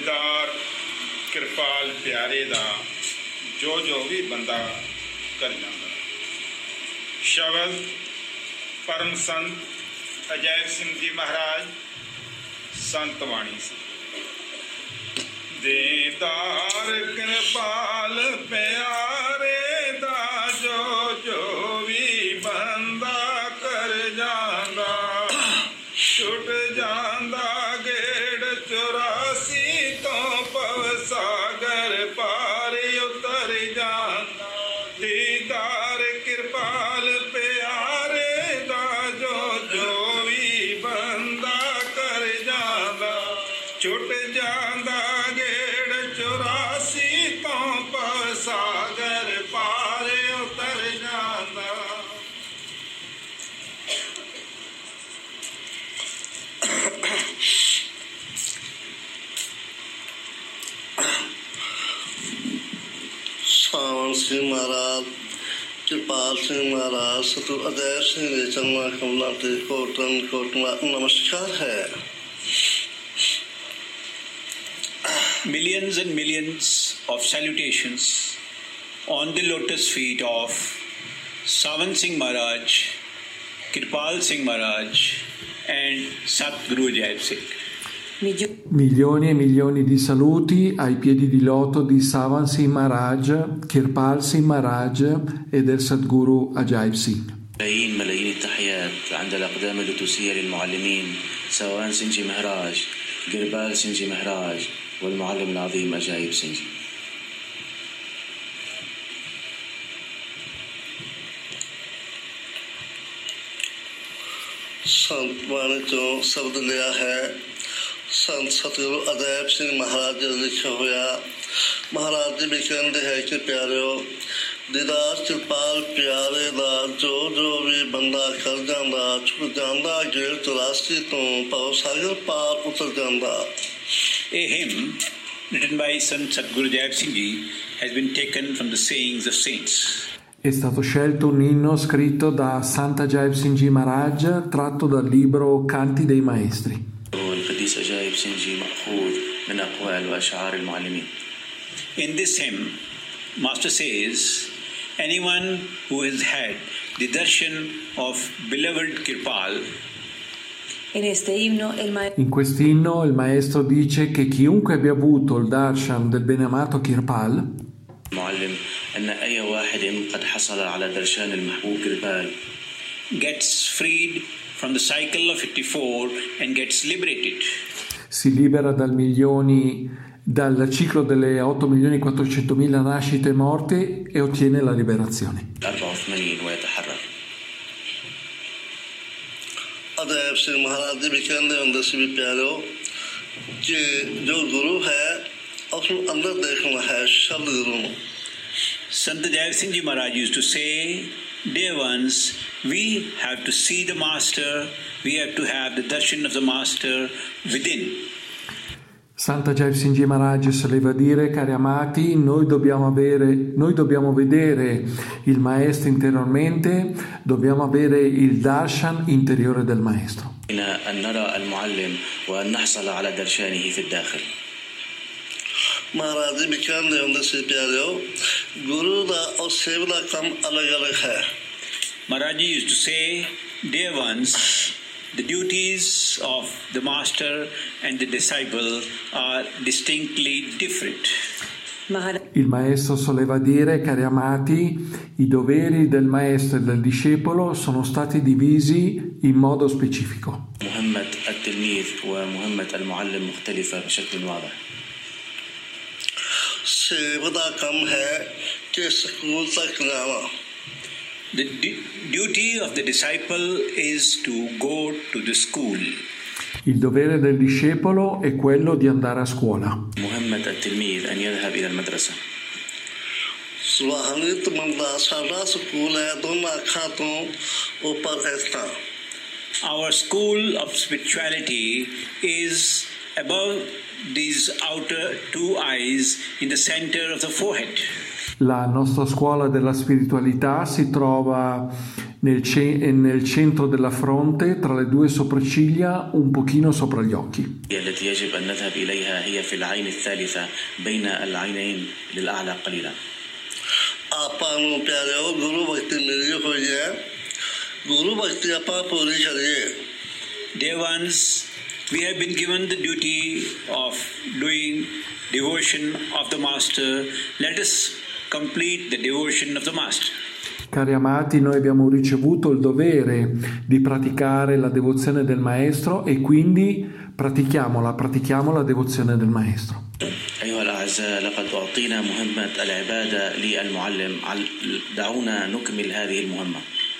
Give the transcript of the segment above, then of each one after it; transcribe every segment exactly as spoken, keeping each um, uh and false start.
ਦੀਦਾਰ ਕਿਰਪਾਲ ਪਿਆਰੇ ਦਾ ਜੋ ਜੋ ਵੀ ਬੰਦਾ ਕਰ ਜਾਂਦਾ। ਸ਼ਬਦ ਪਰਮ ਸੰਤ ਅਜੈਬ ਸਿੰਘ ਜੀ ਮਹਾਰਾਜ ਸੰਤ ਬਾਣੀ ਸੀ। ਦੀਦਾਰ ਕਿਰਪਾਲ ਪਿਆਰੇ ਦਾ ਜੋ ਜੋ ਵੀ ਬੰਦਾ ਕਰ ਜਾਂਦਾ, ਛੁੱਟ ਜਾਂਦਾ ਗੇੜ ਚੁਰਾਸੀ ਤੋਂ ਭਵ ਸਾਗਰ ਪਾਰ ਉਤਰ ਜਾਂਦਾ। ਦੀਦਾਰ ਕਿਰਪਾਲ ਪਿਆਰੇ ਦਾ ਜੋ ਜੋ ਵੀ ਬੰਦਾ ਕਰ ਜਾਂਦਾ, ਛੁੱਟ ਜਾਂਦਾ ਗੇੜ ਚੁਰਾਸੀ ਤੋਂ ਭਵ ਸਾਗਰ ਪਾਰ ਉਤਰ ਜਾਂਦਾ। ਸਾਵਨ ਸਿੰਘ ਮਹਾਰਾਜ, ਕਿਰਪਾਲ ਸਿੰਘ ਮਹਾਰਾਜ, ਸਤਿਗੁਰੂ ਅਜੈਬ ਸਿੰਘ ਦੇ ਚਰਨਾਂ ਕਮਲਾਂ ਤੇ ਕੋਟਨ ਕੋਟਨਾ ਨਮਸਕਾਰ ਹੈ। Millions and millions of salutations on the lotus feet of Sawan Singh Maharaj, Kirpal Singh Maharaj and Satguru Ajayb Singh. Milioni e milioni di saluti ai piedi di loto di Sawan Singh Maharaj, Kirpal Singh Maharaj e del Sadguru Ajayb Singh. ملايين ملايين التحيات عند الأقدام اللوتوسية للمعلمين سوان سنغ جي مهراج، كربال سنغ جي مهراج والمعلم العظيم أجايب سنغ جي. ਸੰਤ ਬਾਣੀ ਚੋਂ ਸ਼ਬਦ ਲਿਆ ਹੈ। ਸੰਤ ਸਤਿਗੁਰੂ ਅਜੈਬ ਸਿੰਘ ਮਹਾਰਾਜ ਜੀ ਲਿਖਿਆ ਹੋਇਆ। ਮਹਾਰਾਜ ਜੀ ਵੀ ਕਹਿੰਦੇ ਹੈ ਕਿ ਪਿਆਰਿਓ, ਦੀਦਾਰ ਕਿਰਪਾਲ ਪਿਆਰੇ ਦਾ ਜੋ ਜੋ ਵੀ ਬੰਦਾ ਕਰ ਜਾਂਦਾ, ਛੁੱਟ ਜਾਂਦਾ ਗੇੜ ਚੁਰਾਸੀ ਤੋਂ ਭਵ ਸਾਗਰ ਪਾਰ ਉਤਰ ਜਾਂਦਾ। A hymn written by Sant Sadguru Ajayb Singh Ji has been taken from the sayings of saints. È stato scelto un inno scritto da Sant Ajayb Singh Ji Maharaj, tratto dal libro Canti dei Maestri. القديس أجايب سنغ جي مأخوذ من أقوال وأشعار المعلمين. In this hymn, Master says, anyone who has had the darshan of beloved Kirpal, In este himno, il ma- In quest'inno il maestro dice che chiunque abbia avuto il darshan del beneamato Kirpal معلم أن أي واحد قد حصل على درشان المحبوب كربال gets freed from the cycle of eighty-four and gets liberated. si libera dal milioni dal ciclo delle otto milioni quattrocentomila nascite e morte e ottiene la liberazione. أربعة وثمانين ويتحرر. ਅਜੈਬ ਸਿੰਘ ਮਹਾਰਾਜ ਜੀ ਵੀ ਕਹਿੰਦੇ ਹੁੰਦੇ ਸੀ ਵੀ ਪਿਆਰਿਓ ਕਿ ਜੋ ਗੁਰੂ ਹੈ ਉਸ ਨੂੰ ਅੰਦਰ ਦੇਖਣਾ ਹੈ, ਸ਼ਬਦ ਗੁਰੂ ਨੂੰ। Sant Ajayb Singh Ji Maharaj used to say, dear ones, we have to see the Master, we have to have the darshan of the Master within. Santa Ajayb Singh Ji Maharaj soleva dire, cari amati, noi dobbiamo avere, noi dobbiamo vedere il maestro interiormente, dobbiamo avere il darshan interiore del maestro. أن نرى المعلم وأن نحصل على درشانه في الداخل. ਮਹਾਰਾਜ ਜੀ ਵੀ ਕਹਿੰਦੇ ਹੁੰਦੇ ਸੀ ਪਿਆਰਿਓ, ਗੁਰੂ ਦਾ ਔਰ ਸੇਵਕ ਦਾ ਕੰਮ ਅਲੱਗ-ਅਲੱਗ ਹੈ। Maharaj Ji used to say, dear ones, the duties of the master and the disciple are distinctly different. Il maestro soleva dire, cari amati, i doveri del maestro e del discepolo sono stati divisi in modo specifico. مهمة التلميذ ومهمة المعلم مختلفة بشكل واضح. ਸੇਵਕ ਦਾ ਕੰਮ ਹੈ ਕਿ ਸਕੂਲ ਤੱਕ ਜਾਵਾਂ। The du- duty of the disciple is to go to the school. Il dovere del discepolo è quello di andare a scuola. مهمة التلميذ أن يذهب إلى المدرسة. ਸੁਹਾਨਿਤ ਮੰਦਾ ਸਾਡਾ ਸਕੂਲ ਹੈ, ਦੋਨਾਂ ਅੱਖਾਂ ਤੋਂ ਉੱਪਰ ਇਸ ਤਰ੍ਹਾਂ। Our school of spirituality is above these outer two eyes in the center of the forehead. La nostra scuola della spiritualità si trova nel, ce- nel centro della fronte, tra le due sopracciglia, un pochino sopra gli occhi. التي يجب أن نذهب إليها هي في العين الثالثة بين العينين للأعلى قليلا. ਆਪਾਂ ਨੂੰ ਪਿਆਰਿਓ ਗੁਰੂ ਭਗਤੀ ਮਿਲੀ ਹੋਈ ਹੈ ਗੁਰੂ ਭਗਤੀ ਆਪਾਂ ਪੂਰੀ ਕਰੀਏ Dear ones, we have been given the duty of doing devotion of the Master. Let us complete the devotion of the Master. Cari amati, noi abbiamo ricevuto il dovere di praticare la devozione del Maestro e quindi pratichiamola, pratichiamo la devozione del Maestro. أيها الأعزاء لقد أعطينا مهمة العبادة للمعلم دعونا نكمل هذه المهمة.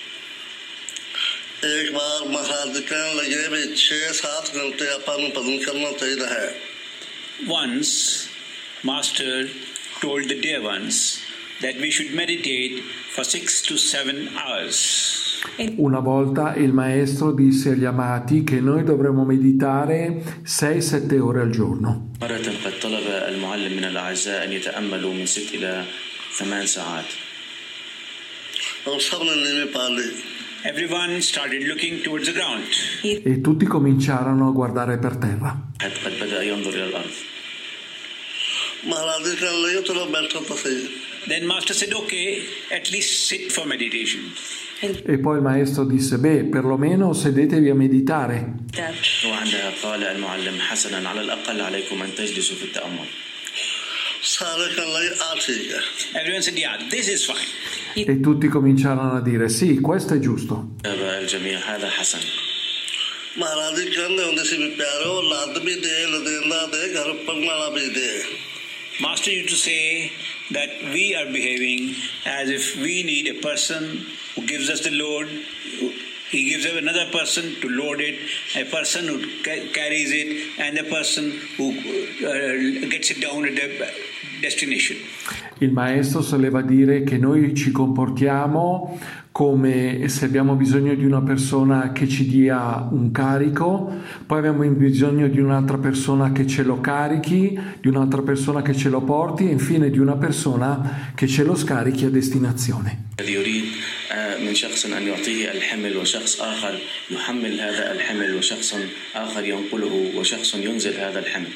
एक बार महाराज जी कहने लगे भी छह सात घंटे अपन भजन करना चाहिए है Once, Master told the dear ones that we should meditate for six to seven hours. Una volta il Maestro disse agli amati che noi dovremmo meditare sei sette ore al giorno. مرة قد طلب المعلم من الأعزاء أن يتأملوا من ست إلى ثمان ساعات. और सबने नींद पा ली Everyone started looking towards the ground. E tutti cominciarono a guardare per terra. قد بدأ ينظر إلى الأرض. महाराज जी कहने लगे चलो बैठो तो सही Then Master said, okay, at least sit for meditation. E poi il Maestro disse, beh, perlomeno sedetevi a meditare. وعندها قال المعلم حسنا على الأقل عليكم أن تجلسوا في التأمل. सारे कहने लगे आ ठीक है Everyone said, yeah, this is fine. E tutti cominciarono a dire, sì, questo è giusto. الجميع هذا حسن. महाराज जी कहने होंगे सी भी प्यारो लाद भी दे लदेंदा दे घर पढ़ना भी दे Master used to say that we are behaving as if we need a person who gives us the load. He gives us another person to load it, a person who ca- carries it, and a person who uh, gets it down at the destination. Il Maestro soleva dire che noi ci comportiamo come se abbiamo bisogno di una persona che ci dia un carico, poi abbiamo bisogno di un'altra persona che ce lo carichi, di un'altra persona che ce lo porti e infine di una persona che ce lo scarichi a destinazione. الذي يريد من شخص أن يعطيه الحمل وشخص آخر يحمل هذا الحمل وشخص آخر ينقله وشخص ينزل هذا الحمل.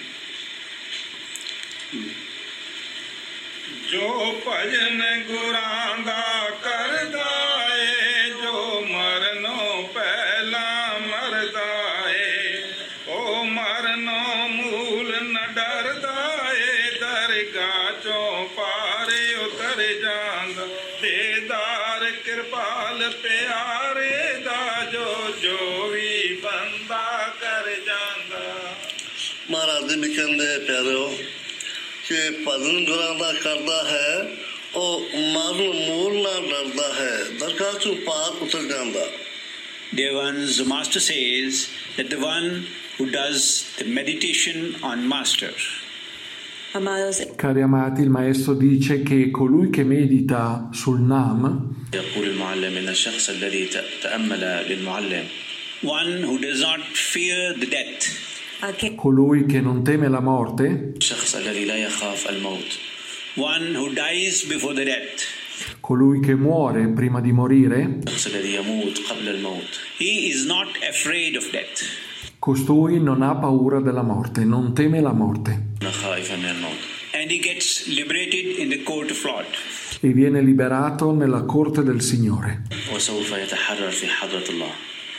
जो भजन गुरां दा करदा ए जो मरनो पहला मरदा ए ओ मरनो मूल न डरदा ए दरगाह चों पारे उतर जांदा देदार कृपाल प्यारे दा जो जो भी बंदा कर जांदा महाराज जी भी कहते प्यारो कि भजन गुरां दा करदा है ओ मरण मूल ना डरदा है दरगाह चों पार उतर जांदा. Dear ones, the Master says that the one who does the meditation on Master, Amados, Cari amati, il Maestro dice che colui che medita sul Nam, يقول المعلم إن الشخص الذي تأمل للمعلم one who does not fear the death, aquel colui che non teme la morte, الشخص الذي لا يخاف الموت one who dies before the death, colui che muore prima di morire, الشخص الذي يموت قبل الموت he is not afraid of death. costui non ha paura della morte, non teme la morte خائفا من الموت And he gets liberated in the court of Lord. e viene liberato nella corte del Signore. وسوف يتحرر في حضرة الله.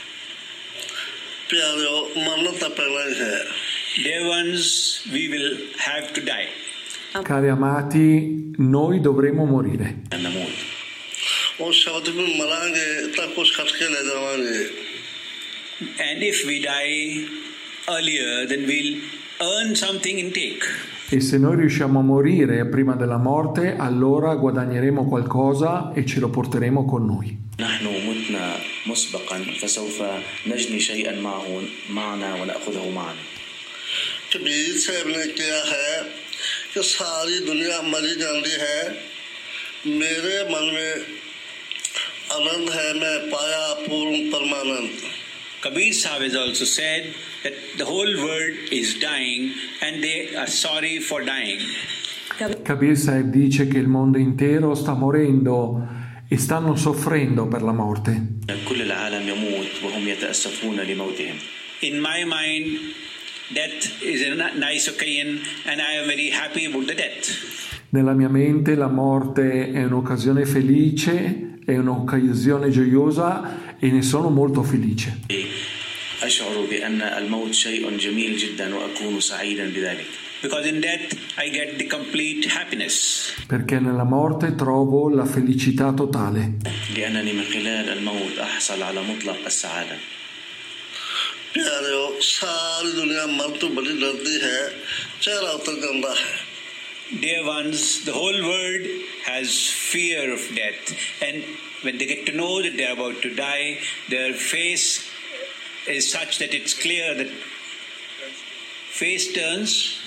प्यारो मरना तो पहला ही है Dear ones, we will have to die. Cari amati, noi dovremo morire. أن نموت और शब्द में मरांगे तब कुछ खटके ले जावांगे And if we die earlier, then we'll earn something in take. E se noi riusciamo a morire prima della morte, allora guadagneremo qualcosa e ce lo porteremo con noi. نحن متنا مسبقا فسوف نجني شيئا معه معنا ونأخذه معنا. कबीर साहब ने किया है कि सारी दुनिया मरी जाती है मेरे मन में आनंद है मैं पाया पूर्ण परमानंद. Kabir Sahib has also said that the whole world is dying and they are sorry for dying. Kabir Sahib dice che il mondo intero sta morendo e stanno soffrendo per la morte. كل العالم يموت وهم يتأسفون لموتهم. In my mind, death is a nice occasion and I am very happy about the death. Nella mia mente la morte è un'occasione felice, è un'occasione gioiosa e ne sono molto felice. أشعر بأن الموت شيء جميل جدا وأكون سعيدا بذلك. Because in death I get the complete happiness. Perché nella morte trovo la felicità totale. لأنني من خلال الموت أحصل على مطلق السعادة. प्यारे सारी दुनिया मर तो बड़ी डरती है, चेहरा उतर जाता है. Dear ones, the whole world has fear of death, and when they get to know that they are about to die, their face is such that it's clear that face turns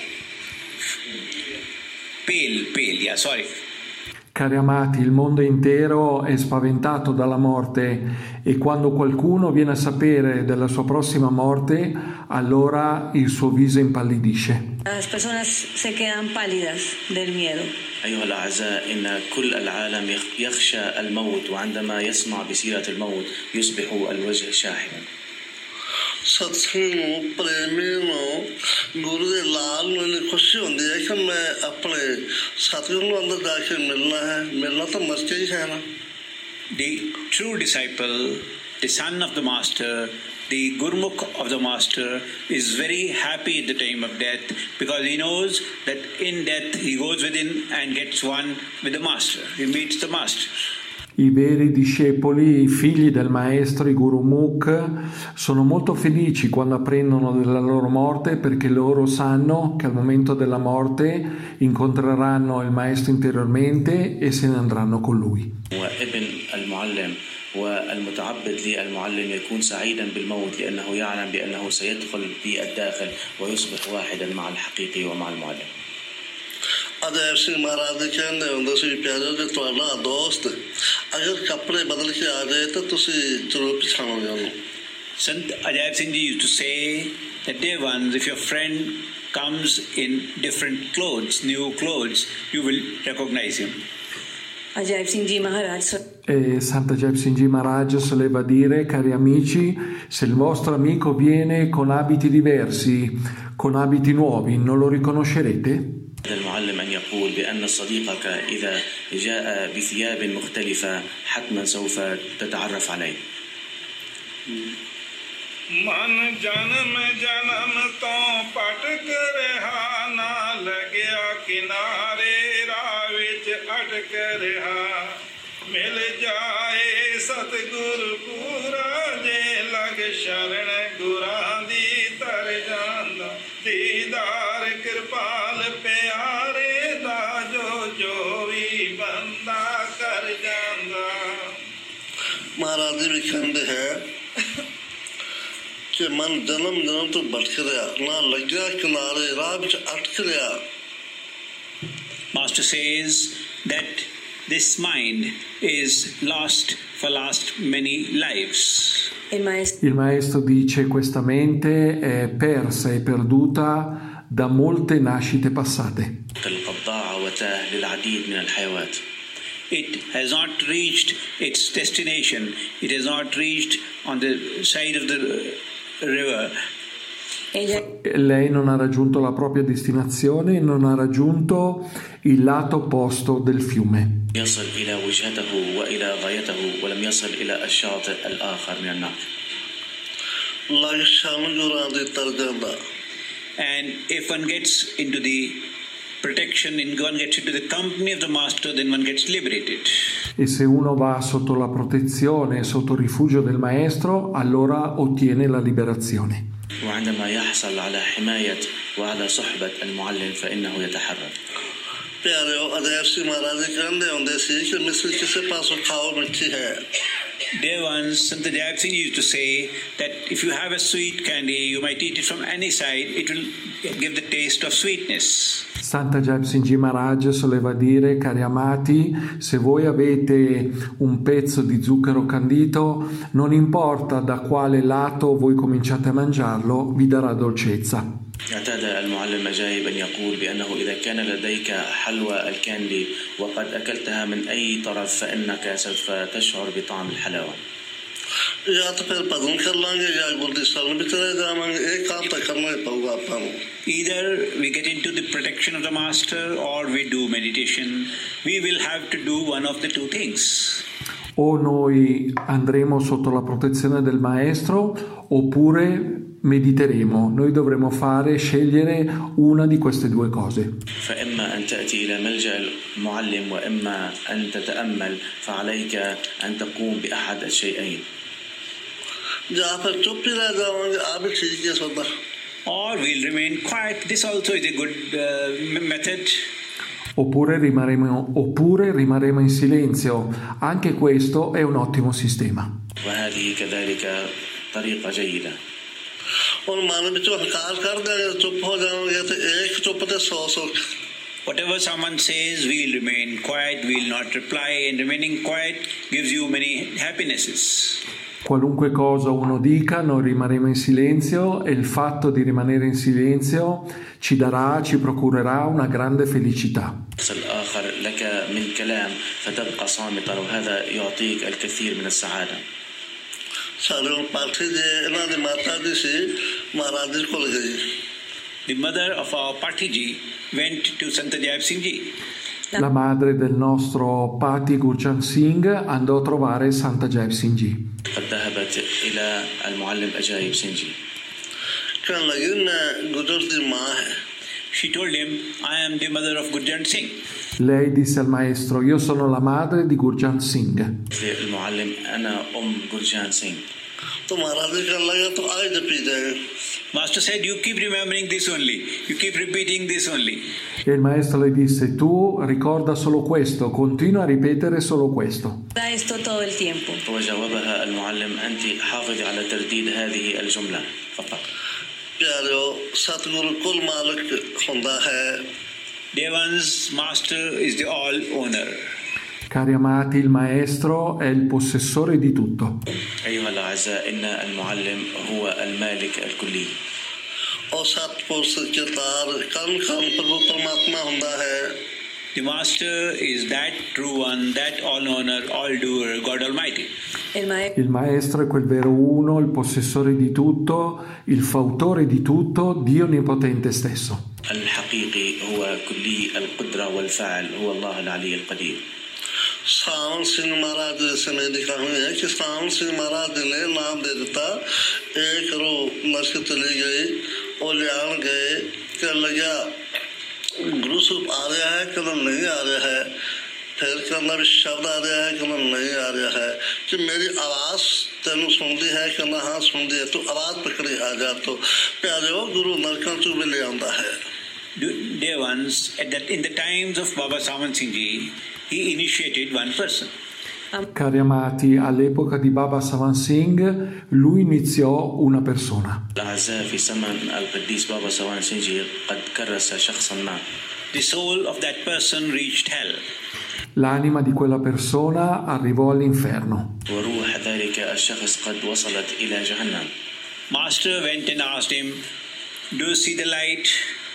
pale, pale, yeah, sorry. Cari amati, il mondo intero è spaventato dalla morte e quando qualcuno viene a sapere della sua prossima morte, allora il suo viso impallidisce. Las personas se quedan pálidas del miedo. أيها الأعزاء، إن كل العالم يخشى الموت، وعندما يسمع بسيرة الموت يصبح الوجه شاحبا. सत्संग प्रेमी नो गुरु के लाल मैंने खुशी होती है कि मैं अपने साथियों को अंदर जाके मिलना है, मिलना तो मर के ही है ना. The true disciple, the son of the master, the Gurmukh of the master is very happy at the time of death because he knows that in death he goes within and gets one with the master. He meets the master. I veri discepoli, i figli del maestro, i Gurumukh, sono molto felici quando apprendono della loro morte perché loro sanno che al momento della morte incontreranno il maestro interiormente e se ne andranno con lui. والمتعبد للمعلم يكون سعيدا بالموت لأنه يعلم بأنه سيدخل في الداخل ويصبح واحدا مع الحقيقي ومع المعلم. अजय सिंह महाराज जी कहते होंगे सी प्यारे कि तुहाडा दोस्त अगर कपड़े बदल के आ जाए तो तुसी जरूर पछाणोगे उन्हें. Sant Ajay Singh Ji used to say that, dear ones, if your friend comes in different clothes, new clothes, you will recognize him. Ajay Singh Ji Maharaj. E Sant'Ajay Singh Ji Maharaj soleva dire, cari amici, se il vostro amico viene con abiti diversi, con abiti nuovi, non lo riconoscerete? المعلم أن يقول بأن صديقك إذا جاء بثياب مختلفة حتما سوف تتعرف عليه. मन जन्म जन्म तो पटक रहा ना लग्या किनारे राह विच अटक रहा मिल जाए सतगुरु पूरा जे लग शरण गुरां दी तर जांदा दीदार कृपाल प्यारे दा जो जो भी बंदा कर जांदा. महाराज जी भी कहते हैं कि मन जन्म जन्म तो भटक रहा ना लग्या किनारे राह विच अटक रहा. Master says that this mind is lost for last many lives. El maestro. Il maestro dice questa mente è persa e perduta da molte nascite passate. It has not reached its destination. It has not reached on the side of the river. Lei non ha raggiunto la propria destinazione, non ha raggiunto il lato opposto del fiume. يصل إلى وجهته وإلى غايته ولم يصل إلى الشاطئ الآخر من النهر. And if one gets into the protection, and one gets into the company of the master, then one gets liberated. E se uno va sotto la protezione, sotto il rifugio del maestro, allora ottiene la liberazione. وعندما يحصل على حماية وعلى صحبة المعلم فإنه يتحرر. प्यारे अजय सिंह महाराज जी कहते होंगे सी कि मिस्र किसी पासों खाओ मिठी है. Dear ones, Sant Ajay Singh used to say that if you have a sweet candy, you might eat it from any side, it will give the taste of sweetness. Sant'Ajay Singh Ji Maharaj soleva dire, cari amati, se voi avete un pezzo di zucchero candito, non importa da quale lato voi cominciate a mangiarlo, vi darà dolcezza. اعتاد المعلم أجايب أن يقول بأنه إذا كان لديك حلوى الكاندي وقد أكلتها من أي طرف فإنك سوف تشعر بطعم الحلاوة. या तो फिर भजन कर लेंगे या गुरदी शरण भी चले जाएंगे, एक काम तो करना ही पड़ेगा अपन. Either we get into the protection of the master or we do meditation. We will have to do one of the two things. O noi andremo sotto la protezione del maestro oppure mediteremo. Noi dovremo fare, scegliere una di queste due cose. فإما أن تأتي إلى ملجأ المعلم وإما أن تتأمل، فعليك أن تقوم بأحد الشيئين. या फिर चुप ही रह जाओगे, आप भी ठीक है सदा. Or we'll remain quiet. This also is a good uh, method. Oppure rimarremo, oppure rimarremo in silenzio. Anche questo è un ottimo sistema. وهذه كذلك طريقة جيدة. और मान भी तो हकार कर देंगे, चुप हो जाओगे तो एक चुप तो सौ सौ. Whatever someone says, we'll remain quiet, we'll not reply, and remaining quiet gives you many happinesses. Qualunque cosa uno dica, noi rimarremo in silenzio e il fatto di rimanere in silenzio ci darà, ci procurerà una grande felicità. الآخر لك من كلام فتبقى صامتا وهذا يعطيك الكثير من السعادة. सारे पाठी जे इन्हां दी माता जी सी महाराज जी कोल गई. The mother of our Patiji went to Sant Ajaib Singh Ji. La madre del nostro Pati Gurjan Singh andò a trovare Santa Ajaib Singh Ji. قد ذهبت إلى المعلم أجايب سنغ जी. कहने लगी मैं गुजर दी माँ है. She told him, I am the mother of Gurjan Singh. Lei disse al maestro, io sono la madre di Gurjan Singh. المعلم أنا أم गुरजान सिंह. तो महाराज जी कहने लगे तो आज जपी जाए. Master said, you keep remembering this only. You keep repeating this only. E il maestro le disse, tu ricorda solo questo, continua a ripetere solo questo. Da esto todo el tiempo. وجاوبها المعلم أنت حافظ على ترديد هذه الجملة فقط. प्यारो सतगुरु कुल मालिक हुंदा है. Dear ones, Master is the all owner. Cari amati, il maestro è il possessore di tutto. أيها الأعزاء إن المعلم هو المالك الكلي. और सतपुरुष के तार कन कन प्रभु परमात्मा हुंदा है. The Master is that true one, that all owner, all doer, God Almighty. El maestro. Il maestro è quel vero uno, il possessore di tutto, il fautore di tutto, Dio Onnipotente stesso. الحقيقي هو كلي القدرة والفعل هو الله العلي القدير. सावन सिंह महाराज से मैं लिखा हुआ है कि सावन सिंह महाराज ने नाम दे देता. एक रो नस्क चली गई और ले आन गए कि लगा गुरु स्वरूप आ रहा है कि नहीं आ रहा है. फिर कहना भी शब्द आ रहा है कि नहीं आ रहा है कि मेरी आवाज़ तेनू सुनती है कि ना हाँ सुनती है. तो आवाज़ पकड़ी आ जा तो प्यारे हो गुरु नरकन चू भी ले आता है. Dear ones, at that, in the times of Baba Sawan Singh Ji, he initiated one person. Cari amati, all'epoca di Baba Sawan Singh, lui iniziò una persona. الأعزاء في زمن القديس بابا سوان سنجي قد كرس شخصا ما. The soul of that person reached hell. L'anima di quella persona arrivò all'inferno. وروح ذلك الشخص قد وصلت إلى جهنم. Master went and asked him, do you see the light?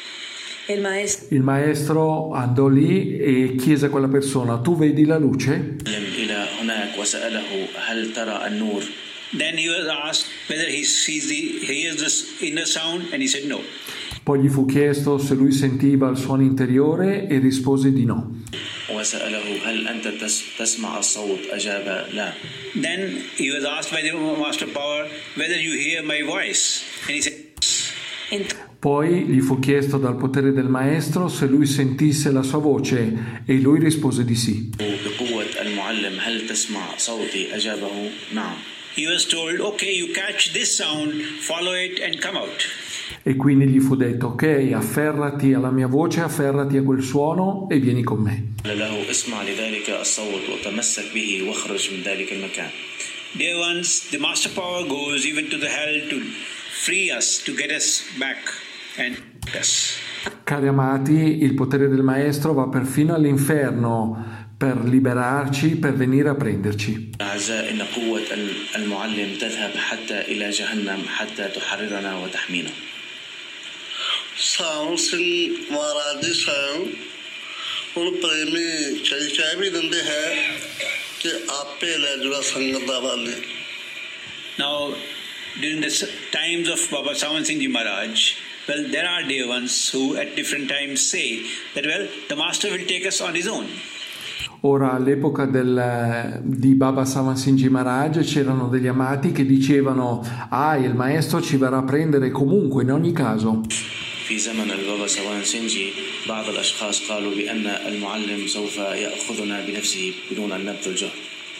El maestro. Il maestro andò lì e chiese a quella persona, tu vedi la luce? إلى هناك وسأله هل ترى النور؟ Then he was asked whether he sees the, hears the inner sound, and he said no. Poi gli fu chiesto se lui sentiva il suono interiore e rispose di no. وسأله هل أنت تسمع الصوت؟ أجاب لا. Then he was asked by the Master Power whether you hear my voice, and he said yes. Poi gli fu chiesto dal potere del maestro se lui sentisse la sua voce e lui rispose di sì. بقوة المعلم هل تسمع صوتي؟ أجابه نعم. He was told, okay, you catch this sound, follow it and come out. E quindi gli fu detto, ok, afferrati alla mia voce, afferrati a quel suono e vieni con me. له اسمع لذلك الصوت وتمسك به واخرج من ذلك المكان. Dear ones, the Master Power goes even to the hell to free us, to get us back and us. Cari amati, il potere del maestro va perfino all'inferno per liberarci, per venire a prenderci. أعزائي إن قوة المعلم تذهب حتى إلى جهنم حتى تحررنا وتحمينا. ਸਾਵਨ ਸਿੰਘ ਮਹਾਰਾਜ ਜੀ ਸਵੈं ਹੁਣ ਪ੍ਰੇਮੀ ਕਈ ਕਹਿ ਵੀ ਦਿੰਦੇ ਹੈ ਕਿ ਆਪੇ ਲੈ ਜੁੜਾ ਸੰਗਤ ਦਾ ਵਾਲੇ। Now, during the times of Baba Sawan Singh Ji Maharaj, well, there are dear ones who at different times say that, well, the master will take us on his own. Ora, all'epoca del, di Baba Sawan Singh Ji Maharaj c'erano degli amati che dicevano: ah, il maestro ci verrà a prendere comunque, in ogni caso. في زمن البابا سوان سنجي بعض الأشخاص قالوا بأن المعلم سوف يأخذنا بنفسه بدون أن نبذل جهد.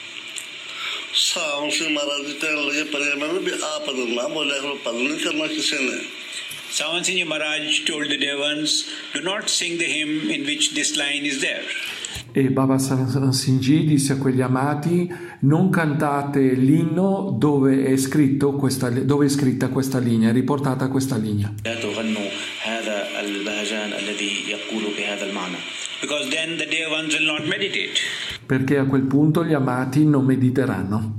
सावन सिंह महाराज जी कहने लगे परिवार में भी आप पढ़ना बोले पढ़ नहीं करना किसी ने। Sawan Singh Ji Maharaj told the Devans, do not sing the hymn in which this line is there. E Baba Sawan Singh Ji disse a quegli amati: non cantate l'inno dove è scritto questa, dove è scritta questa linea, è riportata questa linea. Because then the dear ones will not meditate. Perché a quel punto gli amati non mediteranno.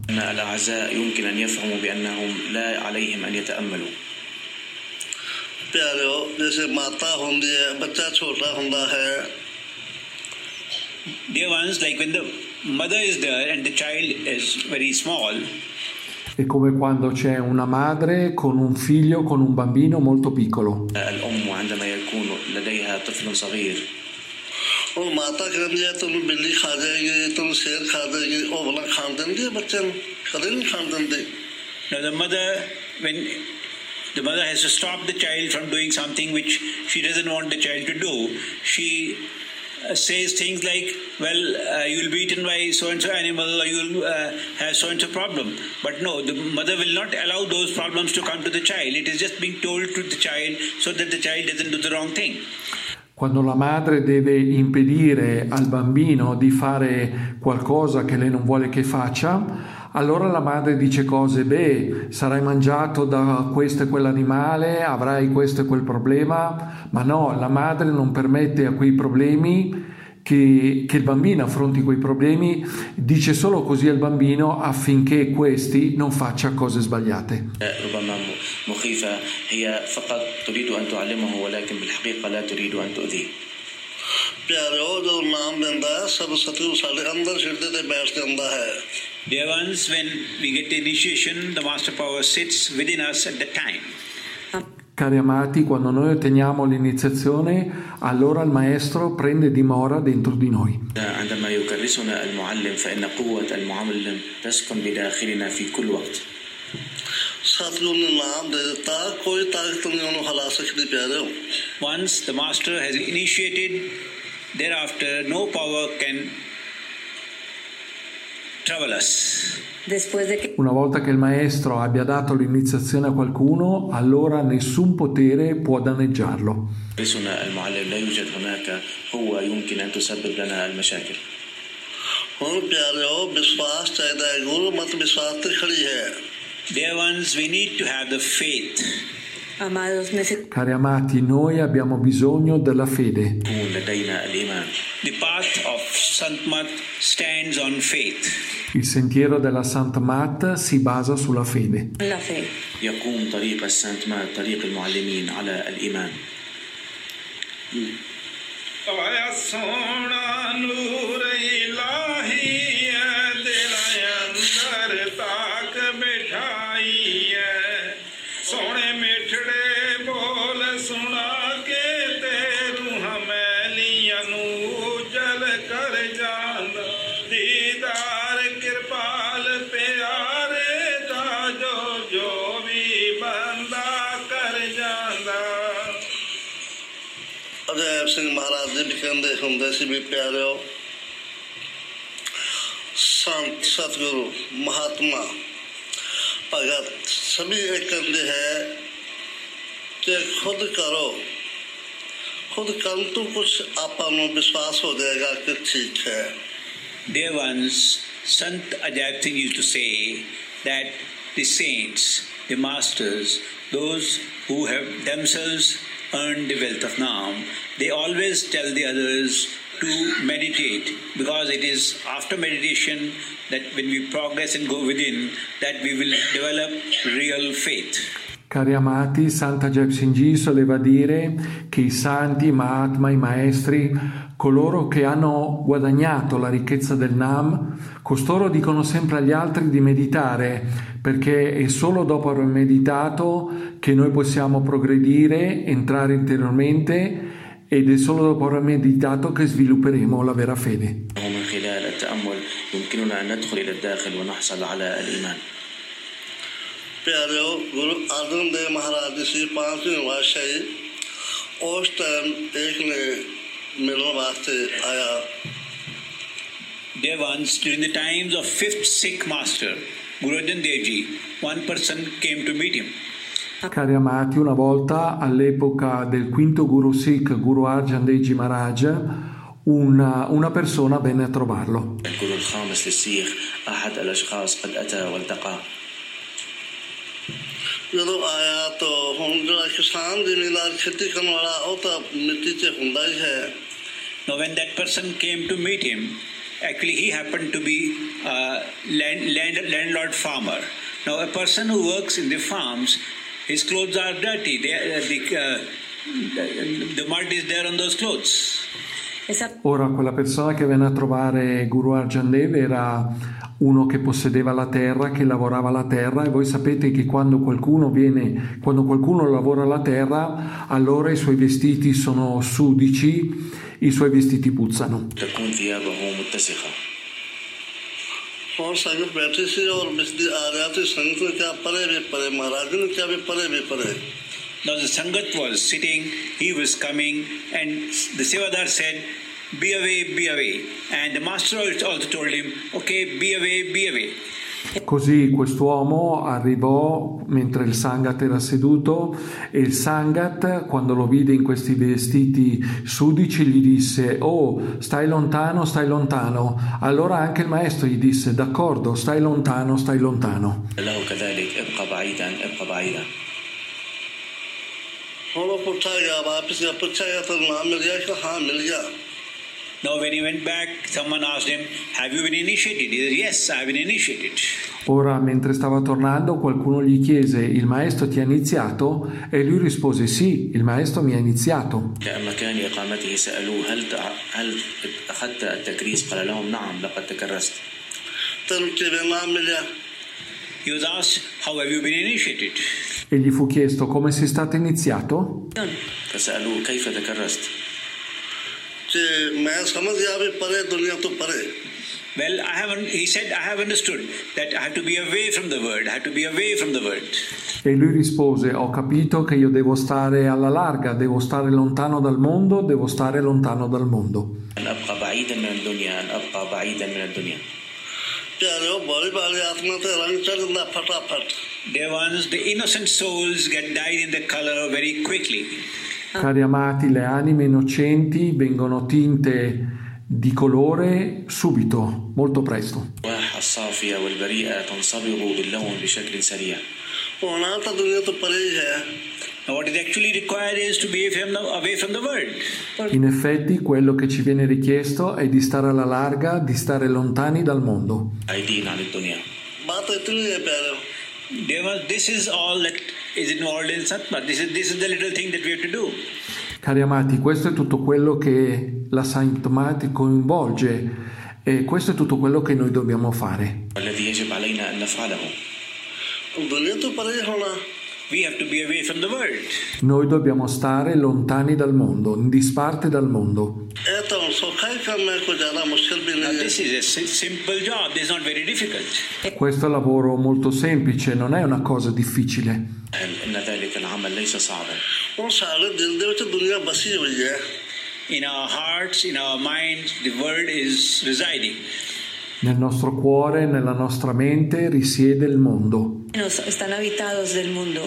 प्यारे हो जैसे माता होती है बच्चा छोटा होता है। Dear ones, like when the mother is there and the child is very small. È come quando c'è una madre con un figlio, con un bambino molto piccolo. और माता कहती है तुम बिल्ली खा जाएगी तुम शेर खा जाएगी ओ भला खान देंगे बच्चे कदे नहीं खान देंगे। Now the mother, when the mother has to stop the child from doing something which she doesn't want the child to do, she uh, says things like, well, uh, you'll be eaten by so-and-so animal or you'll uh, have so-and-so problem. But no, the mother will not allow those problems to come to the child. It is just being told to the child so that the child doesn't do the wrong thing. Quando la madre deve impedire al bambino di fare qualcosa che lei non vuole che faccia, allora la madre dice cose: beh, sarai mangiato da questo e quell'animale, avrai questo e quel problema, ma no, la madre non permette a quei problemi che, che il bambino affronti quei problemi, dice solo così al bambino affinché questi non faccia cose sbagliate. مخيفة هي فقط تريد أن تعلمه ولكن بالحقيقة لا تريد أن تؤذيه. Dear ones, when we get the initiation, the Master Power sits within us at the time. Cari amati, quando noi otteniamo l'iniziazione, allora il maestro prende dimora dentro di noi. عندما يكرسنا المعلم فإن قوة المعلم تسكن بداخلنا في كل وقت. Once the master has initiated, thereafter no power can trouble us. Una volta che il maestro abbia dato l'iniziazione a qualcuno, allora nessun potere può danneggiarlo. Dear ones, we need to have the faith. Cari amati, noi abbiamo bisogno della fede. The path of Sant Mat stands on faith. Il sentiero della Sant Mat si basa sulla fede. La fede. يقوم طريق السانت مات طريق المعلمين على الإيمان. ਆਇਆ ਸੋਹਣਾ ਨੂਰ ਇਲਾਹੀ ਹੈ ਦਿਲ ਅੰਦਰ ਤਾਕ ਬਿਠਾਈ ਹੈ ਸੋਹਣੇ ਮਿੱਠੜੇ ਬੋਲ ਸੁਣਾ ਕੇ ਤੇ ਰੂਹਾਂ ਮੈਲੀਆਂ ਨੂੰ ਜਲ ਕਰ ਜਾਂਦਾ ਦੀਦਾਰ ਕਿਰਪਾਲ ਪਿਆਰੇ ਦਾ ਜੋ ਜੋ ਵੀ ਬੰਦਾ ਕਰ ਜਾਂਦਾ। अजैब सिंह महाराज जी भी कहते होंगे सी भी प्यारे संत सतगुरु महात्मा भगत सभी एक कहते हैं कि खुद करो खुद कर तो कुछ आपा विश्वास हो जाएगा कि ठीक है। Dear ones, Sant Ajayab Singh used to say that the saints, the masters, those who have themselves earned the wealth of Naam, they always tell the others to meditate, because it is after meditation that when we progress and go within that we will develop real faith. Cari amati, Santa Jepsingji soleva dire che i santi, i Mahatma, i maestri, coloro che hanno guadagnato la ricchezza del Nam, costoro dicono sempre agli altri di meditare, perché è solo dopo aver meditato che noi possiamo progredire, entrare interiormente, ed è solo dopo aver meditato che svilupperemo la vera fede. प्यारे गुरु अर्जुन देव महाराज जी श्री पांचवीं वाशाई उस टाइम एक ने मिलने वास्ते आया. There once, during the times of fifth Sikh master, Guru Arjan Dev Ji, one person came to meet him. Cari amati, una volta all'epoca del quinto Guru Sikh, Guru Arjan Dev Ji Maharaj, una, una persona venne a trovarlo. Il Guru al-Khamis للسيخ أحد الأشخاص قد أتى والتقى. ਜਦੋਂ ਆਇਆ ਤਾਂ ਹੁਣ ਜਿਹੜਾ ਕਿਸਾਨ ਜ਼ਿਮੀਂਦਾਰ ਖੇਤੀ ਕਰਨ ਵਾਲਾ ਉਹ ਤਾਂ ਮਿੱਟੀ 'ਚ ਹੁੰਦਾ ਹੀ ਹੈ. Now when that person came to meet him, actually he happened to be a land, land, landlord farmer. Now a person who works in the farms, his clothes are dirty. They, uh, the, uh, the mud is there on those clothes. Ora quella persona che venne a trovare Guru Arjan Dev era uno che possedeva la terra, che lavorava la terra, e voi sapete che quando qualcuno viene, quando qualcuno lavora la terra, allora i suoi vestiti sono sudici, i suoi vestiti puzzano. और संगत बैठी थी और बिजली आ रहा थी. संगत ने क्या परे भी परे, महाराज ने क्या भी परे भी परे. Now the Sangat was sitting, he was coming, and the Sevadar said, be away, be away. And the master also told him, okay, be away, be away. Così quest'uomo arrivò mentre il Sangat era seduto, e il Sangat, quando lo vide in questi vestiti sudici, gli disse: oh, stai lontano, stai lontano. Allora anche il maestro gli disse: d'accordo, stai lontano, stai lontano. Now when he went back, someone asked him, have you been initiated? He said, yes, I have been initiated. Ora, mentre stava tornando, qualcuno gli chiese: il maestro ti ha iniziato? E lui rispose: sì, il maestro mi ha iniziato. He was asked, how have you been initiated? E gli fu chiesto: come sei stato iniziato? Well, I haven't, he said, I have understood that I have to be away from the word, I have to be away from the word. E lui rispose: ho capito che io devo stare alla larga, devo stare lontano dal mondo, devo stare lontano dal mondo. There once the innocent souls get dyed in the color very quickly. Cari amati, le anime innocenti vengono tinte di colore subito, molto presto. What is actually required is to be away from the world. In effetti, quello che ci viene richiesto è di stare alla larga, di stare lontani dal mondo. This is all that is involved in Satma. This is, this is the little thing that we have to do. Cari amati, questo è tutto quello che la Satma coinvolge, e questo è tutto quello che noi dobbiamo fare. We have to be away from the world. Noi dobbiamo stare lontani dal mondo, in disparte dal mondo. Now, this is a simple job. This is not very difficult. Questo è un lavoro molto semplice, non è una cosa difficile. In our hearts, in our minds, the word is residing. Nel nostro cuore, nella nostra mente risiede il mondo. Están habitados del mundo.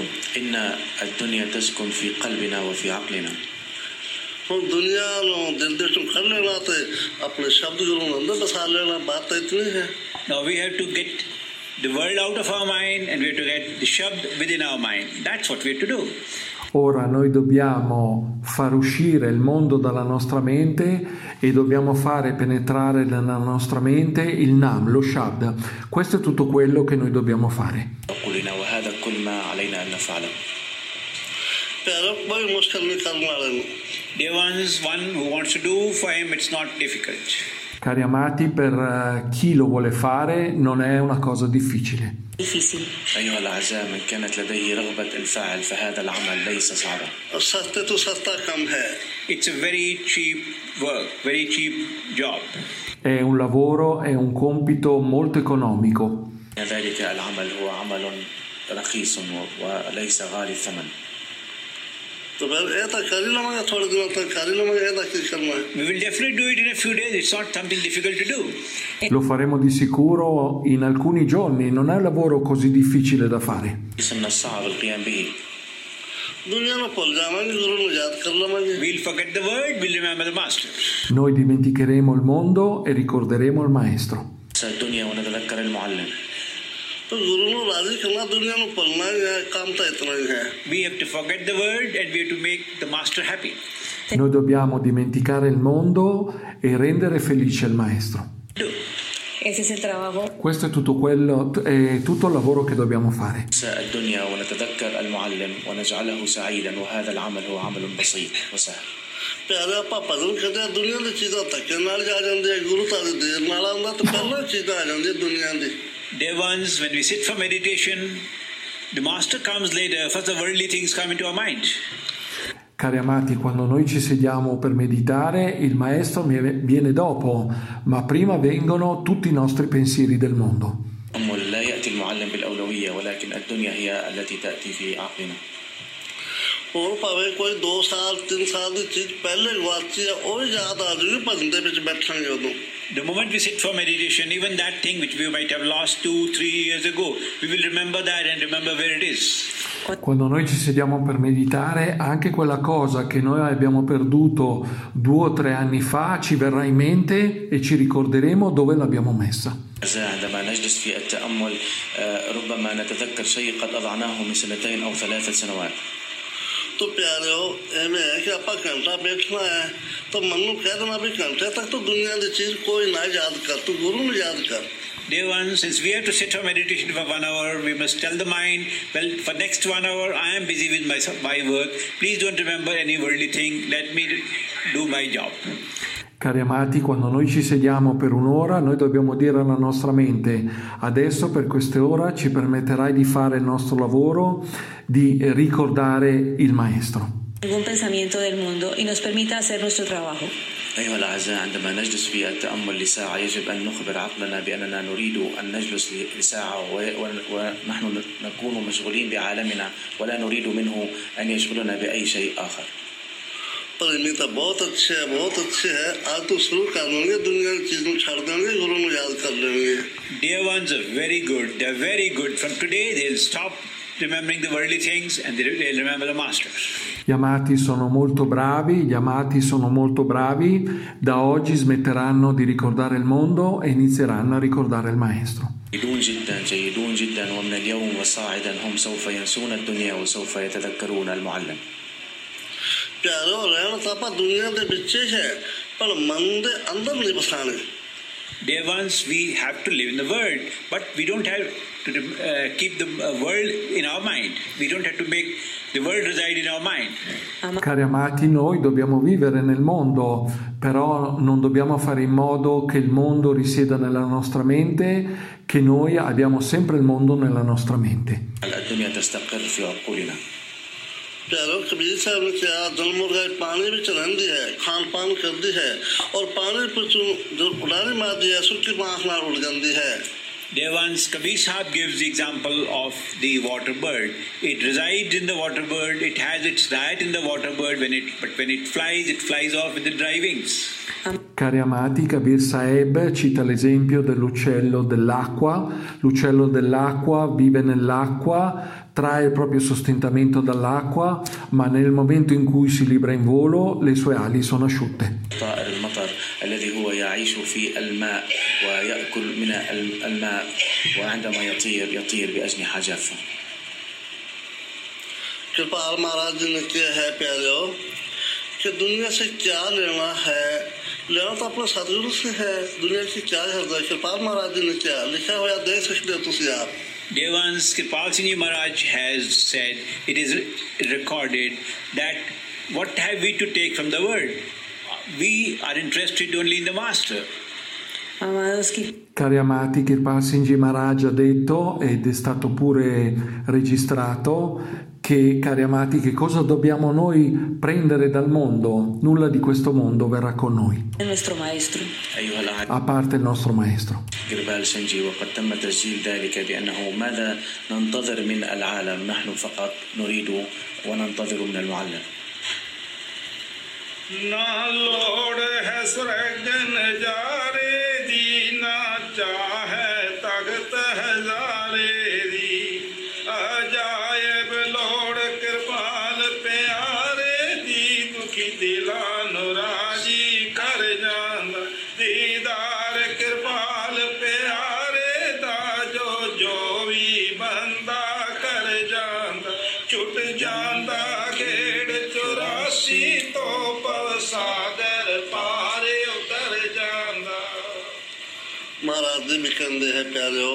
Now we have to get the world out of our mind, and we have to get the Shabd within our mind. That's what we have to do. Ora noi dobbiamo far uscire il mondo dalla nostra mente e dobbiamo fare penetrare nella nostra mente il Nam, lo Shabd. Questo è tutto quello che noi dobbiamo fare. प्यारो कोई मुश्किल नहीं करने वाले नहीं। Dear ones, one who wants to do for him, it's not difficult. Cari amati, per eh, chi lo vuole fare non è una cosa difficile. Difícil. أيها الأعزاء، من كانت لديه رغبة الفعل فهذا العمل ليس صعبا. और सस्ते तो सस्ता कम है। It's a very cheap work, very cheap job. È un lavoro, è un compito molto economico. ذلك العمل هو عمل رخيص وليس غالي الثمن. तो फिर ऐसा कर ही लूँगा, थोड़े दिनों तक कर ही लूँगा, ऐसा क्या करना है? We will definitely do it in a few days. It's not something difficult to do. Lo faremo di sicuro in alcuni giorni, non è un lavoro così difficile da fare. من الصعب القيام به. दुनिया में भूल जाएंगे, गुरु ने याद कर लवेंगे। We'll forget the word, we'll remember the master. Noi dimenticheremo il mondo e ricorderemo il maestro. الدنيا ونتذكر المعلم. तो गुरु ने राजी करना, दुनिया में भूलना है, काम तो इतना ही है। We have to forget the word and we have to make the master happy. Noi dobbiamo dimenticare il mondo e rendere felice il maestro. Ese es el trabajo. Questo è tutto quello, è tutto il lavoro che dobbiamo fare. الدنيا ونتذكر المعلم ونجعله سعيدا، وهذا العمل هو عمل بسيط وسهل. प्यारे आपा भजन करते हैं, दुनिया की चीज़ों तक नाल जा जाती है, गुरु तारी देर नाल आंदा तो पहले चीज़ें आ जाती है दुनिया की। Dear ones, when we sit for meditation, the master comes later. First the worldly things come into our mind. Cari amati, quando noi ci sediamo per meditare, il maestro viene dopo, ma prima vengono tutti i nostri pensieri del mondo. لا يأتي المعلم بالأولوية، ولكن الدنيا هي التي تأتي في عقلنا. और भावे कोई दो साल तीन साल की चीज पहले गुआची है, वो याद आ जाएगी भजन दे विच बैठांगे उदों। The moment we sit for meditation, even that thing which we might have lost two, three years ago, we will remember that and remember where it is. Quando noi ci sediamo per meditare, anche quella cosa che noi abbiamo perduto due o tre anni fa ci verrà in mente e ci ricorderemo dove l'abbiamo messa. عندما نجلس في التأمل ربما نتذكر شيء قد أضعناه من سنتين أو ثلاثة سنوات. तो प्यारे हो एमे है कि आपा घंटा बैठना है तो मन को कह देना भी घंटे तक तो दुनिया की चीज कोई ना याद कर, तू गुरु ने याद कर। Dear ones, since we have to sit for meditation for one hour, we must tell the mind, well, for next one hour I am busy with my, my work. Please don't remember any worldly thing. Let me do my job. Cari amati, quando noi ci sediamo per un'ora, noi dobbiamo dire alla nostra mente: adesso per quest'ora ci permetterai di fare il nostro lavoro, di ricordare il maestro. Ningún pensamiento del mundo y nos permita hacer nuestro trabajo. أيها الأعزاء، عندما نجلس في التأمل لساعة يجب أن نخبر عقلنا بأننا نريد أن نجلس لساعة ونحن نكون مشغولين بعالمنا ولا نريد منه أن يشغلنا بأي شيء آخر. पर इन्हीं तो बहुत अच्छे है, बहुत अच्छे है। आज तो शुरू कर देंगे, दुनिया की चीजें छोड़ देंगे, गुरु को याद कर लेंगे। Dear ones are very good. They're very good. From today they'll stop remembering the worldly things and they'll remember the master. Gli amati sono molto bravi, gli amati sono molto bravi. Da oggi smetteranno di ricordare il mondo e inizieranno a ricordare il maestro. جيدون جدا جيدون جدا ومن اليوم وصاعدا هم سوف ينسون الدنيا وسوف يتذكرون المعلم. प्यारे हो रहना तो आपा दुनिया के बिच्चे है, पर मन दे अंदर नहीं बसाने। Dear ones, we have to live in the world, but we don't have to uh, keep the world in our mind. We don't have to make the world reside in our mind. Cari amati, noi dobbiamo vivere nel mondo, però non dobbiamo fare in modo che il mondo risieda nella nostra mente, che noi abbiamo sempre il mondo nella nostra mente. الدنيا تستقر في عقولنا. प्यारो कबीर साहब ने क्या जन्म मुर्गा पानी भी चलती है, खान पान करती है और पानी पर जो उड़ाने मारती है सुख की पांख नाल उड़ जाती है। Dear ones, Kabir Sahib gives the example of the water bird. It resides in the water bird. It has its diet in the water bird. When it, but when it flies, it flies off with the dry wings. Cari amati, Kabir Sahib cita l'esempio dell'uccello dell'acqua. L'uccello dell'acqua vive nell'acqua, trae il proprio sostentamento dall'acqua, ma nel momento in cui si libera in volo le sue ali sono asciutte. طائر المطر الذي هو يعيش في الماء ويأكل من الماء وعندما يطير يطير بأجنحة جافة. कृपाल महाराज जी ने किया है प्यारे कि दुनिया से क्या लेना है, लेना तो अपने सदगुरु से है, दुनिया की क्या है। कृपाल महाराज जी ने क्या लिखा हुआ देख सकते हो तुम आप। Dear ones, Kirpal Singh Ji Maharaj has said, it is recorded that what have we to take from the world? We are interested only in the master. Amados, que Cari amati, Kirpal Singh Ji Maharaj ha detto, ed è stato pure registrato, che, cari amati, che cosa dobbiamo noi prendere dal mondo? Nulla di questo mondo verrà con noi, es nuestro maestro. أيها الأعزاء a parte il nostro maestro. كربال سنجي، وقد تم تسجيل ذلك بأنه ماذا ننتظر من العالم؟ نحن فقط نريد وننتظر من المعلم. ਨਾ ਲੋੜ ਹੈ ਸੁਰਗਨ ਜਾਰੇ ਦੀ, ਨਾ ਚਾਹੇ ਤਖਤ ਹਜ਼ਾਰੇ ਦੀ, ਅਜਾਇਬ ਲੋੜ ਕਿਰਪਾਲ ਪਿਆਰੇ ਦੀ, ਦੁਖੀ ਦਿਲਾਂ ਨੂੰ ਰਾਜੀ ਕਰ ਜਾਂਦਾ, ਦੀਦਾਰ ਕਿਰਪਾਲ ਪਿਆਰੇ ਦਾ, ਜੋ ਜੋ ਵੀ ਬੰਦਾ ਕਰ ਜਾਂਦਾ, ਛੁੱਟ ਜਾਂਦਾ ਗੇੜ ਚੁਰਾਸੀ ਤੋਂ सागर पारे उतर जांदा। महाराज जी भी कहते हैं प्यारियो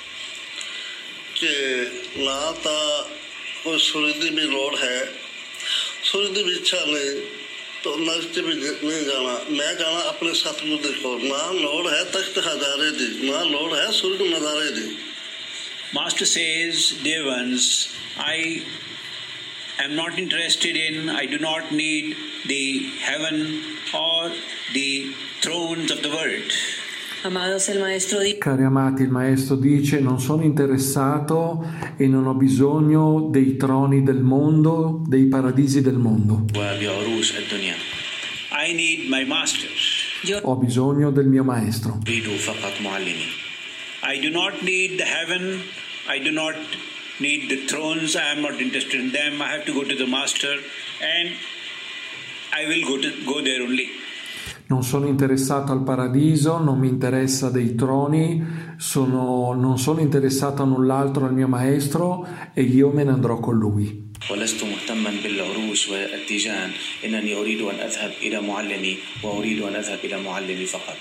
कि ना तो कोई सूर्य की भी लोड़ है, सूर्य की भी इच्छा नहीं तो नरक भी नहीं जाना, मैं जाना अपने सतगुरु दे कोल। ना लोड़ है तख्त हजारे दी, ना लोड़ है सूर्य नजारे दी। Master says, dear ones, I am not interested in, I do not need the heaven or the thrones of the world. Amados, el maestro dice, Cari amati, il maestro dice: non sono interessato e non ho bisogno dei troni del mondo, dei paradisi del mondo. وبعروش الدنيا. I need my master. yo Ho bisogno del mio maestro. أريد فقط معلمي. I do not need the heaven, I do not need the thrones, I am not interested in them. I have to go to the master and I will go to go there only. Non sono interessato al paradiso, non mi interessa dei troni, sono, non sono interessato a null'altro al mio maestro e io me ne andrò con lui. ولست مهتما بالعروش والتيجان، إنني أريد أن أذهب إلى معلمي وأريد أن أذهب إلى معلمي فقط.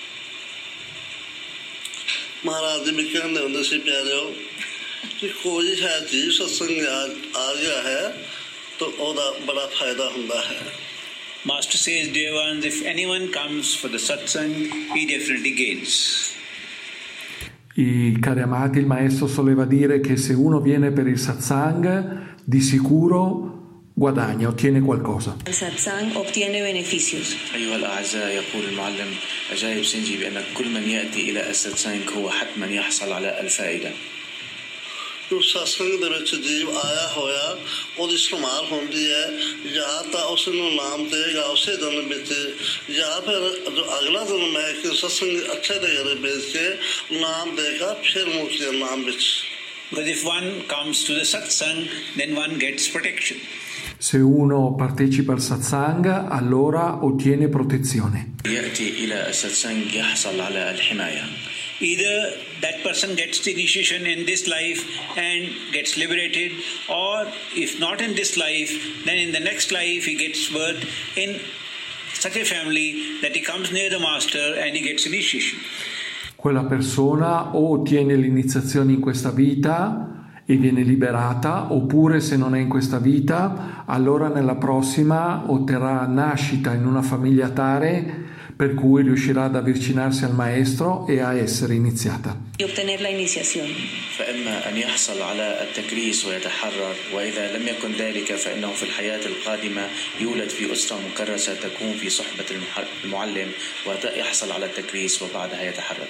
महाराज जी भी कहते होंगे सी प्यारियो कि कोई है जीव सत्संग आ गया है तो ओदा बड़ा फायदा हुंदा है। Master says, dear ones, if anyone comes for the satsang, he definitely gains. I cari amati, il maestro soleva dire che se uno viene per il satsang, di sicuro guadagna, ottiene qualcosa. el satsang obtiene beneficios. أيها الأعزاء، يقول المعلم أجايب سنجي بأن كل من يأتي إلى الساتسانج هو حتما يحصل على الفائدة. ਜੋ ਸਤਸੰਗ ਦੇ ਵਿੱਚ ਜੀਵ ਆਇਆ ਹੋਇਆ ਉਹਦੀ ਸੰਭਾਲ ਹੁੰਦੀ ਹੈ, ਜਾਂ ਤਾਂ ਉਸ ਨੂੰ ਨਾਮ ਦੇਗਾ ਉਸੇ ਦਿਨ ਵਿੱਚ, ਜਾਂ ਫਿਰ ਜੋ ਅਗਲਾ ਦਿਨ ਹੈ ਕਿ ਸਤਸੰਗ ਅੱਛੇ ਦੇ ਘਰੇ ਭੇਜ ਕੇ ਨਾਮ ਦੇਗਾ, ਫਿਰ ਮੁਕਤੀ ਨਾਮ ਵਿੱਚ। Because if one comes to the satsang, then one gets protection. Se uno partecipa al satsang, allora ottiene protezione. يأتي إلى الساتسانج يحصل على الحماية. Either that person gets the initiation in this life and gets liberated, or if not in this life, then in the next life he gets birth in such a family that he comes near the master and he gets initiation. Quella persona o ottiene l'iniziazione in questa vita e viene liberata, oppure se non è in questa vita, allora nella prossima otterrà nascita in una famiglia tale per cui riuscirà ad avvicinarsi al maestro e a essere iniziata. Y obtener la iniciación. فإما أن يحصل على التكريس ويتحرر، وإذا لم يكن ذلك فإنه في الحياة القادمة يولد في أسرة مكرسة تكون في صحبة المعلم ويحصل على التكريس وبعدها يتحرر.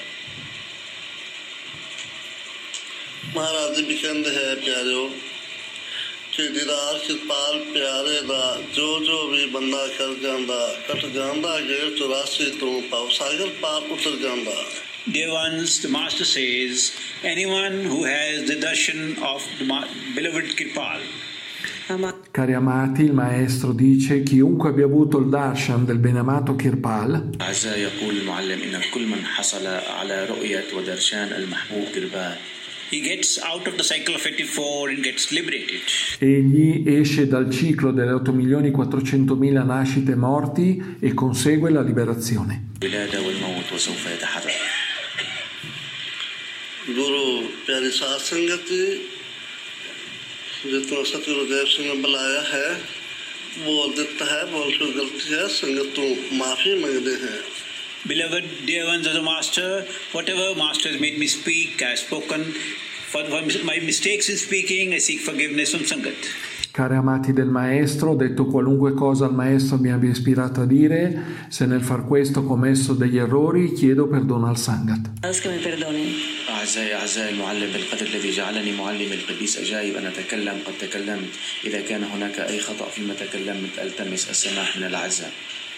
महाराज जी भी कहते हैं प्यारियो कि दीदार किरपाल प्यारे दा जो जो भी बंदा कर जांदा कट जांदा गेर चौरासी तो पाव सागर पार उतर जांदा। Dear ones, the master says, anyone who has the darshan of the beloved Kirpal, Ama- Cari amati, il maestro dice: chiunque abbia avuto il darshan del beneamato Kirpal, أعزائي، يقول المعلم إن كل من حصل على رؤية ودرشان المحبوب كربال he gets out of the cycle of eighty-four and gets liberated. egli esce dal ciclo delle otto milioni quattrocentomila nascite e morti e consegue la liberazione. الولادة والموت وسوف يتحرر. गुरु प्यारी साध संगत जी, जितना सतगुरुदेव सिंह ने बुलाया है बोल देता है, बोल तो गलती है, संगत तो माफी मांगते हैं। Beloved dear ones of the Master, whatever Master has made me speak, I have spoken. For my mistakes in speaking, I seek forgiveness from Sangat. Cari amati del Maestro, ho detto qualunque cosa il Maestro mi abbia ispirato a dire, se nel far questo ho commesso degli errori, chiedo perdono al Sangat. Que me perdonen. أعزائي أعزائي المعلم بالقدر الذي جعلني معلم القديس أجايب أن أتكلم قد تكلمت، إذا كان هناك أي خطأ فيما تكلمت ألتمس السماح من الأعزاء.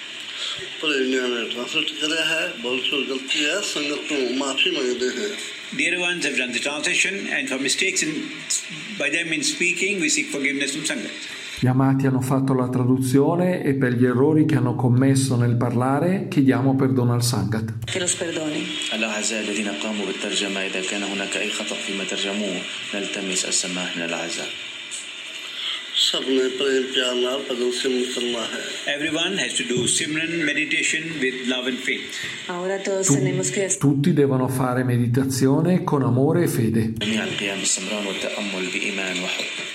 Dear ones have done the translation, and for mistakes in, by them in speaking, we seek forgiveness from Sangat. Gli amati hanno fatto la traduzione e per gli errori che hanno commesso nel parlare chiediamo perdono al Sangat. Que los perdone. الأعزاء الذين قاموا بالترجمة إذا كان هناك أي خطأ فيما ترجموه نلتمس السماح من الأعزاء. Everyone has to do Simran meditation with love and faith. Ahora todos Tu- tenemos que tutti devono fare meditazione con amore e fede. جميع القيام بالسمران والتأمل بإيمان وحب.